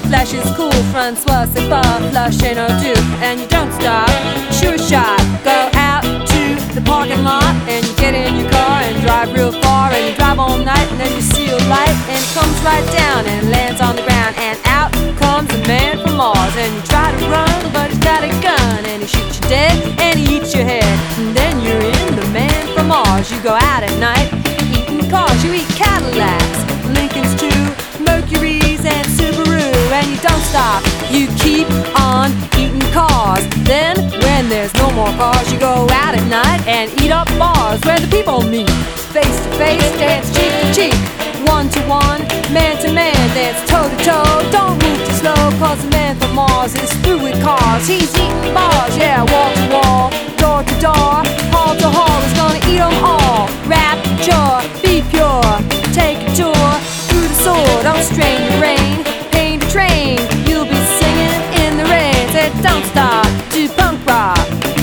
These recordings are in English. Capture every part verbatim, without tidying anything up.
flesh is cool, Francois, c'est pas, flush ain't no do. And you don't stop, sure shot, go out to the parking lot, and you get in your car and drive real far, and you drive all night, and then you see a light, and it comes right down and lands on the ground, and out comes a man from Mars, and you try to run, but he's got a gun, and he shoots you dead, and he eats your head, and then you're in the man from Mars. You go out at night, eating cars, you eat Cadillacs, Lincolns too, Mercuries and Subaru, and you don't stop, you keep on eating cars. Then, when there's no more cars, you go out at night and eat up bars where the people meet. Face to face, dance cheek to cheek, one to one, man to man, dance toe to toe. Don't move too slow, cause the man from Mars is through with cars. He's eating bars, yeah, wall to wall, door to door, hall to hall. He's gonna eat them all. Rapture, be pure, take a tour through the sword. Don't strain your brain, paint a train. You'll be singing in the rain. Said don't stop to punk rock.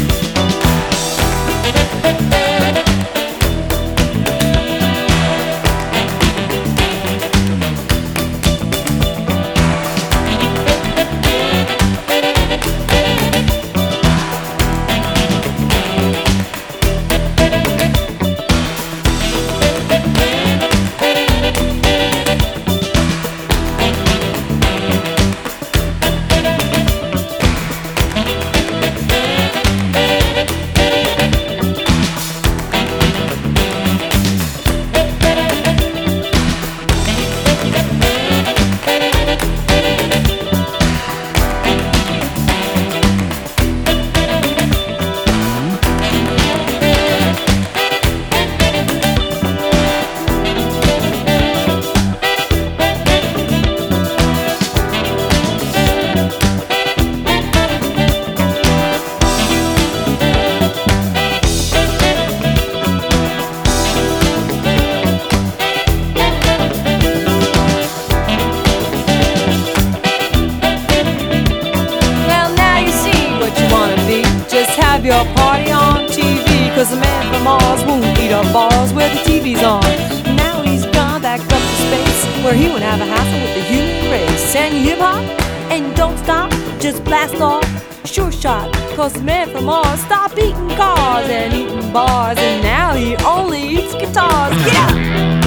Have your party on T V, cause the man from Mars won't eat up bars where the T V's on. Now he's gone back up to space, where he won't have a hassle with the human race. And you hip hop, and you don't stop, just blast off, sure shot, cause the man from Mars stopped eating cars and eating bars, and now he only eats guitars. Yeah!